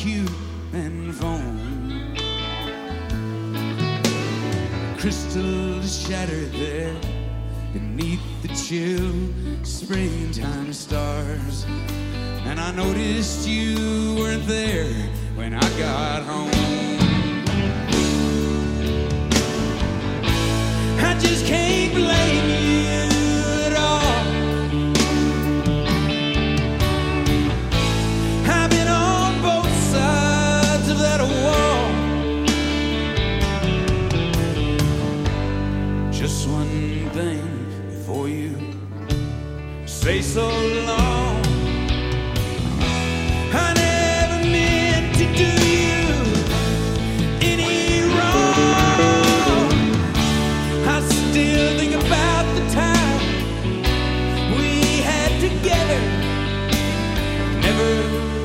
human phone. Crystal shattered there beneath the chill springtime stars. And I noticed you weren't there when I got home. I just can't blame you at all. I've been on both sides of that wall. Just one thing before you say so long. I never meant to do you any wrong. I still think about the time we had together. Never